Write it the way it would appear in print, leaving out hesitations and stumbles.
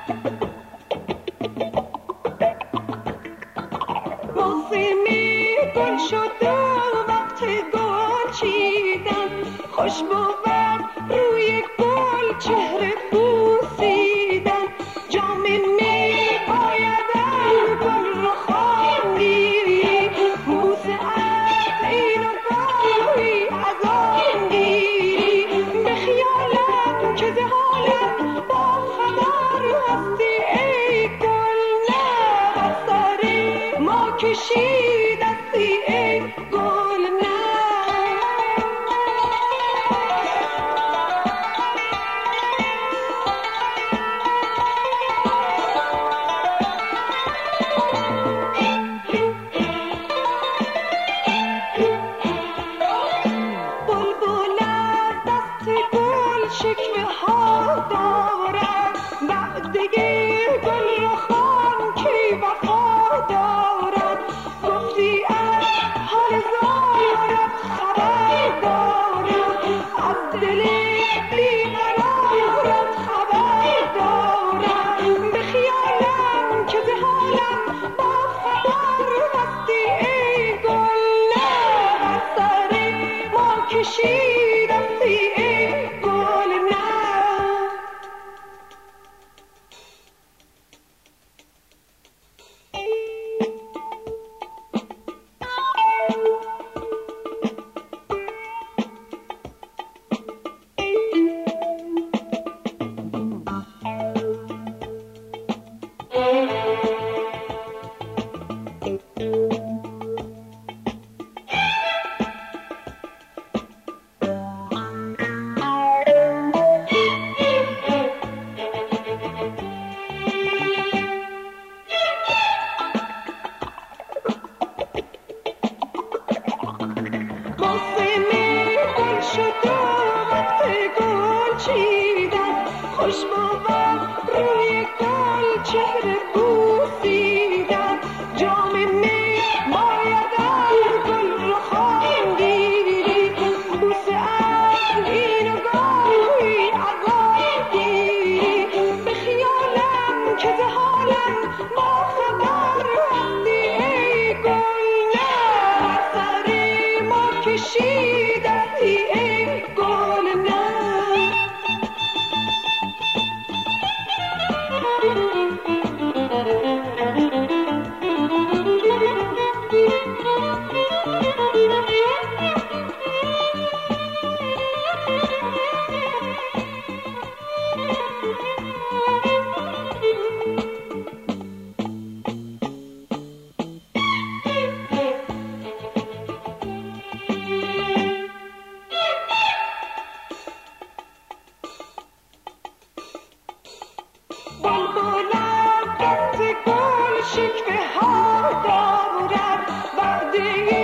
موسمی گل شد و وقت گل چیدن، خوش بود روی گل چهره بوسیدن. جام می باید از گل رو خواندی، بوسه از این و گاهی از آن گیری. به خیالم که ز حالم با خبر هستی ای گل، نه بر سر ما کشیدستی ای گل، نه. شکوه ها دارد بعدگی گل رخان کی وفا دارد. گفتی از حال زارت خبر دارد، از دل بیقرارت خبر دارد. به خیالم که ز حالم با خبر هستی ای گل، نه بر سر ما کشیدستی ای گل، نه. موسمی گل شد و وقت گل چیدن، خوش بود روی گل چهره بوسیدن. جام می باید از گل رو خواندی، بوسه از این و گاهی از آن گیری. به خیالم که ز حالم با خبر هستی ای گل، نه بر سر ما کشیدستی ای گل، نه. بلبلم دست گل شکوه ها دارد بعد